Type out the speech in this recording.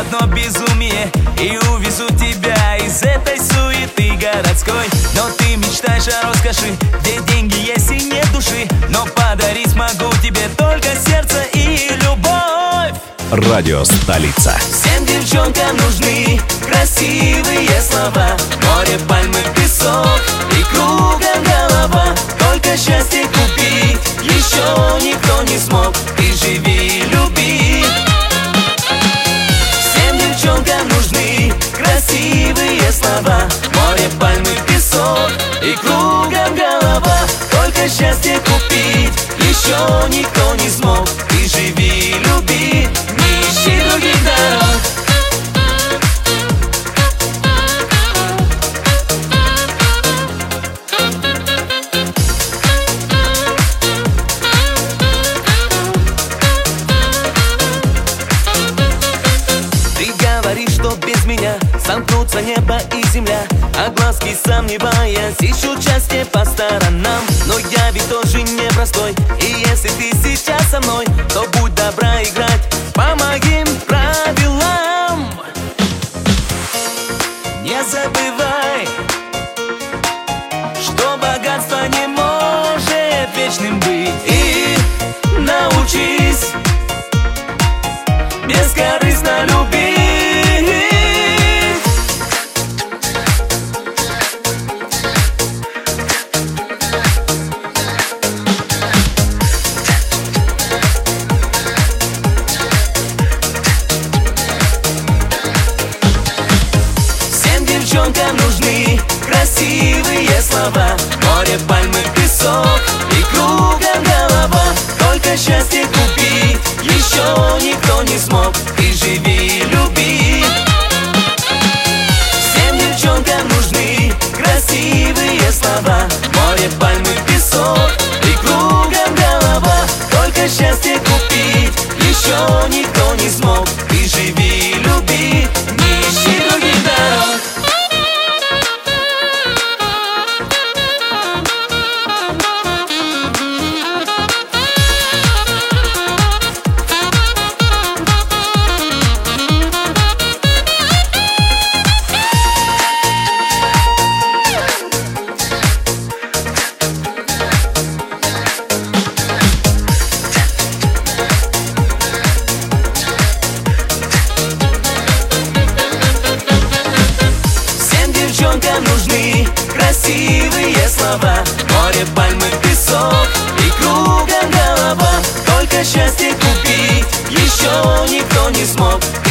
одно безумие, и увезу тебя из этой суеты городской. Но ты мечтаешь о роскоши, где деньги есть и нет души. Но подарить могу тебе только сердце и любовь. Радио Столица. Всем девчонкам нужны красивые слова. Море, пальмы, песок и кругом голова. Только счастье купить еще никто не смог. Ты живи, люби. Всем девчонкам нужны красивые слова. Море, пальмы, песок и кругом голова. Только счастье купить еще никто не смог. Ты живи, люби, не ищи других дорог. Что без меня сомкнутся небо и земля, а глазки, сомневаясь, ищут счастье по сторонам. Но я ведь тоже непростой, и если ты сейчас со мной, то будь добра играть по моим правилам. Не забывай, что богатство не может вечным быть. И научись бескорыстно любить. Девчонкам нужны красивые слова. Море, пальмы, песок и кругом голова. Только счастье купить еще никто не смог. Ты живи, люби. Всем девчонкам нужны красивые слова. Море, пальмы, песок и кругом голова. Только счастье купить еще никто не смог. Ты живи, люби, не ищи других дорог. Девчонкам нужны красивые слова. Море, пальмы, песок и кругом голова. Только счастье купить еще никто не смог.